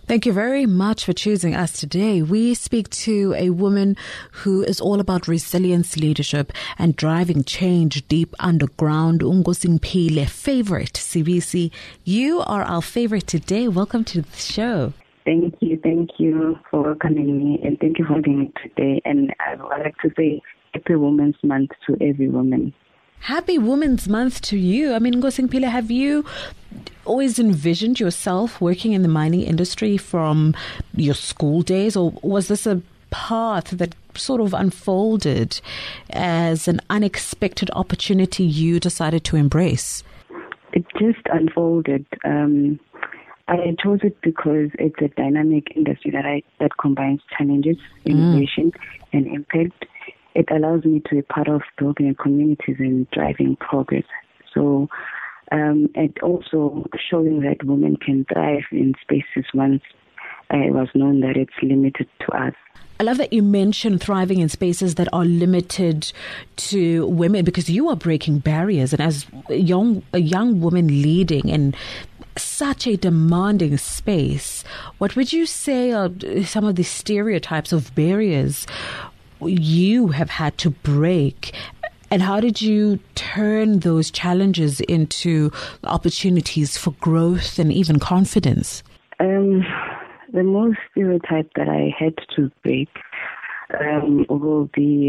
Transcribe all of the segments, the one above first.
Thank you very much for choosing us today. We speak to a woman who is all about resilience, leadership, and driving change deep underground. Ngosimpile, favorite, CBC. You are our favorite today. Welcome to the show. Thank you for welcoming me, and thank you for having me today. And I would like to say Happy Women's Month to every woman. Happy Women's Month to you. I mean, Ngosimpile, have you always envisioned yourself working in the mining industry from your school days, or was this a path that sort of unfolded as an unexpected opportunity you decided to embrace? It just unfolded. I chose it because it's a dynamic industry that combines challenges, innovation, and impact. It allows me to be part of building communities and driving progress. So, and also showing that women can thrive in spaces once it was known that it's limited to us. I love that you mentioned thriving in spaces that are limited to women, because you are breaking barriers. And as a young woman leading in such a demanding space, what would you say are some of the stereotypes of barriers you have had to break? And how did you turn those challenges into opportunities for growth and even confidence? The most stereotype that I had to break will be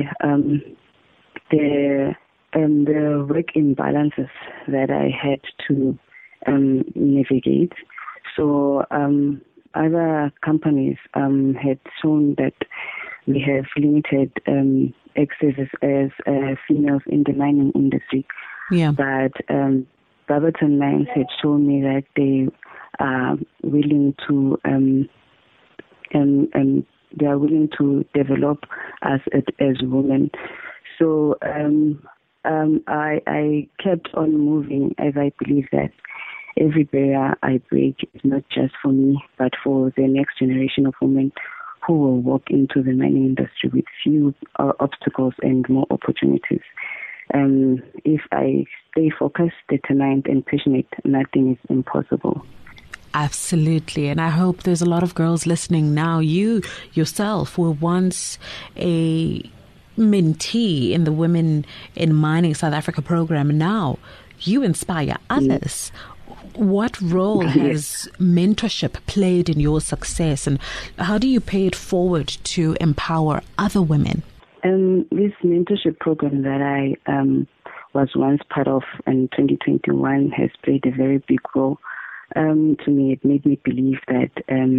the work imbalances that I had to navigate. So other companies had shown that we have limited access as females in the mining industry. Yeah. But Barberton Mines had shown me that they are willing to develop us as women. So I kept on moving, as I believe that every barrier I break is not just for me, but for the next generation of women who will walk into the mining industry with few obstacles and more opportunities. If I stay focused, determined, and passionate, nothing is impossible. Absolutely. And I hope there's a lot of girls listening now. You yourself were once a mentee in the Women in Mining South Africa program. Now you inspire others. What role has mentorship played in your success, and how do you pay it forward to empower other women? This mentorship program that I was once part of in 2021 has played a very big role. To me, it made me believe that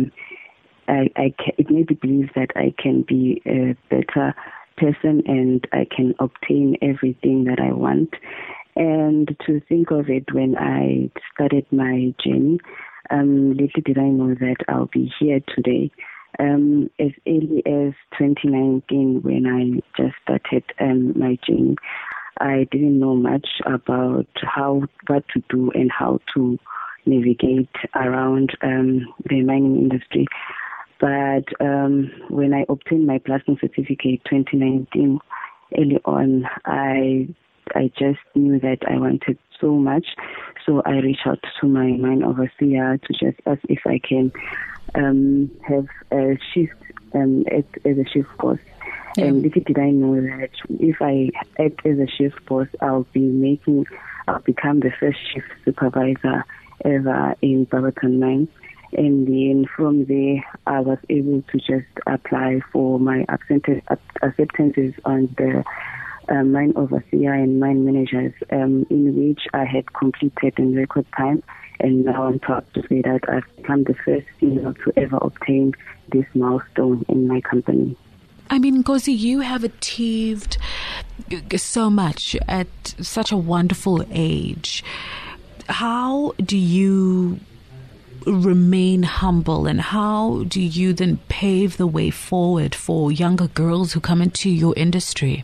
I can be a better person and I can obtain everything that I want. And to think of it, when I started my journey, little did I know that I'll be here today. As early as 2019, when I just started my journey, I didn't know much about what to do and how to navigate around the mining industry. But when I obtained my blasting certificate 2019, early on, I just knew that I wanted so much. So I reached out to my mine overseer to just ask if I can have a shift as a shift boss. Yeah. And little did I know that if I act as a shift boss, I'll become the first shift supervisor ever in Barberton Mines. And then from there, I was able to just apply for my acceptances on the mine overseer and mine managers, in which I had completed in record time. And now I'm proud to say that I've become the first female to ever obtain this milestone in my company. I mean, Ngozi, you have achieved so much at such a wonderful age. How do you remain humble, and how do you then pave the way forward for younger girls who come into your industry?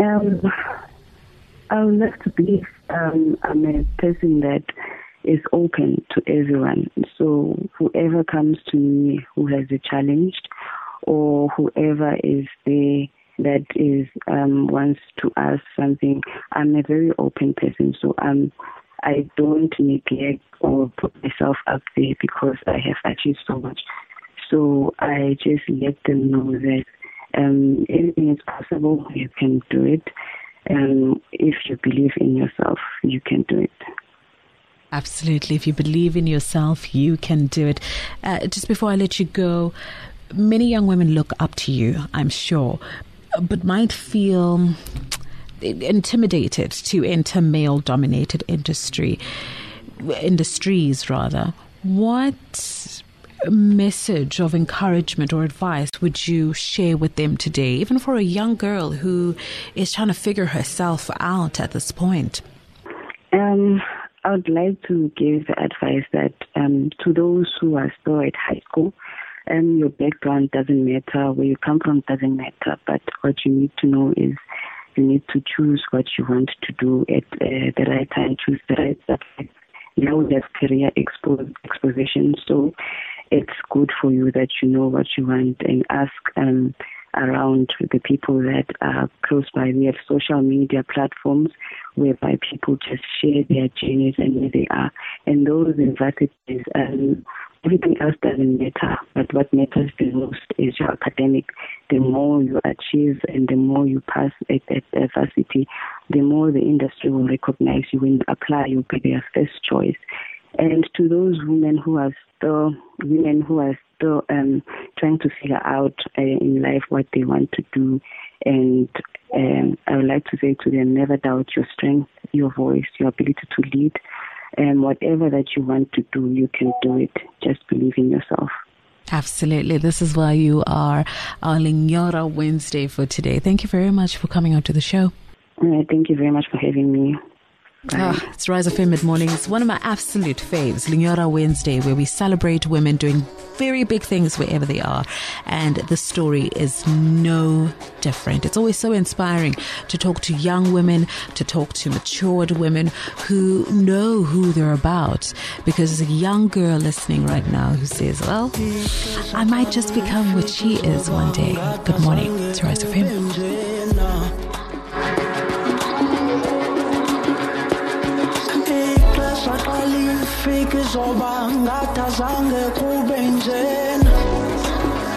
I would like to believe I'm a person that is open to everyone. So whoever comes to me who has a challenge, or whoever is there that is wants to ask something, I'm a very open person. So I don't neglect or put myself up there because I have achieved so much. So I just let them know that anything is possible. You can do it. If you believe in yourself, you can do it. Absolutely. If you believe in yourself, you can do it. Just before I let you go, many young women look up to you, I'm sure, but might feel intimidated to enter male-dominated industries. What message of encouragement or advice would you share with them today, even for a young girl who is trying to figure herself out at this point? I would like to give the advice that to those who are still at high school, your background doesn't matter, where you come from doesn't matter, but what you need to know is you need to choose what you want to do at the right time, choose the right subject. Now there's career exposition, so it's good for you that you know what you want and ask around the people that are close by. We have social media platforms whereby people just share their journeys and where they are. And those universities, everything else doesn't matter. But what matters the most is your academic. The more you achieve and the more you pass at varsity, the more the industry will recognize you. When you apply, you'll be their first choice. And to those women who are still trying to figure out in life what they want to do, and I would like to say to them, never doubt your strength, your voice, your ability to lead, and whatever that you want to do, you can do it. Just believe in yourself. Absolutely. This is why you are our Lenyora Wednesday for today. Thank you very much for coming on to the show. Thank you very much for having me. It's Rise FM Mid-Mornings, one of my absolute faves, Lenyora Wednesday, where we celebrate women doing very big things wherever they are. And the story is no different. It's always so inspiring to talk to young women, to talk to matured women who know who they're about. Because there's a young girl listening right now who says, well, I might just become what she is one day. Good morning. It's Rise FM. Fike zoba ngatazange kube njena